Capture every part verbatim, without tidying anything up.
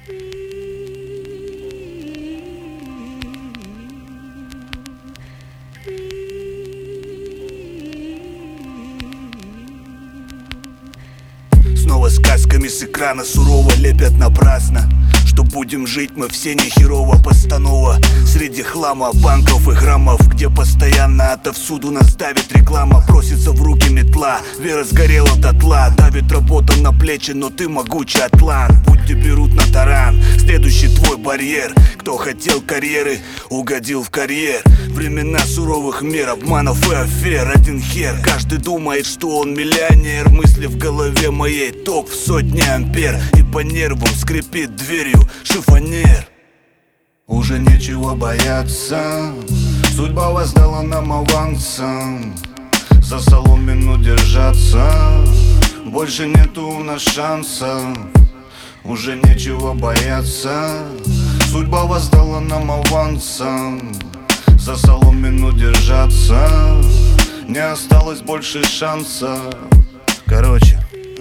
Снова сказками с экрана сурово лепят напрасно, что будем жить мы все не херово. Постанова среди хлама, банков и граммов, где постоянно отовсюду нас давит реклама. Просится в руки метла, вера сгорела дотла. Давит работа на плечи, но ты могучий атлант. Будь те берут на таран, следующий твой барьер. Кто хотел карьеры, угодил в карьер. Времена суровых мер, обманов и афер. Один хер, каждый думает, что он миллионер. Мысли в голове моей ток в сотни ампер. И по нервам скрипит дверью шифонер. Уже нечего бояться, судьба воздала нам авансом. За соломину держаться, больше нету у нас шансов. Уже нечего бояться, судьба воздала нам авансом. За соломину держаться, не осталось больше шансов. Короче,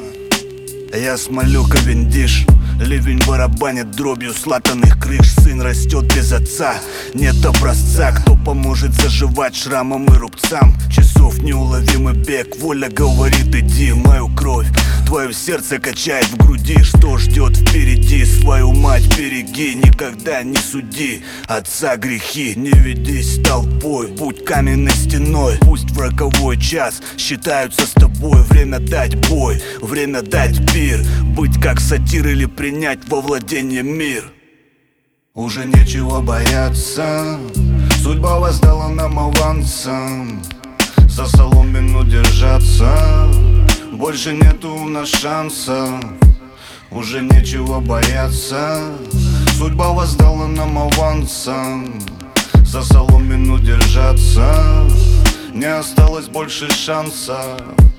я смолю ковендиш, ливень барабанит дробью с латанных крыш. Сын растет без отца, нет образца, кто поможет заживать шрамам и рубцам. Часов неуловимый бег, воля говорит иди. Мою кровь твое сердце качает в груди. Что ждет впереди, свою мать береги. Никогда не суди отца грехи. Не ведись толпой, будь каменной стеной. Пусть в роковой час считаются с тобой. Время дать бой, время дать пир. Быть как сатир или принять во владение мир. Уже нечего бояться, судьба воздала нам авансом. За соломину держаться, больше нету у нас шансов. Уже нечего бояться, судьба воздала нам авансом. За соломину держаться, не осталось больше шансов.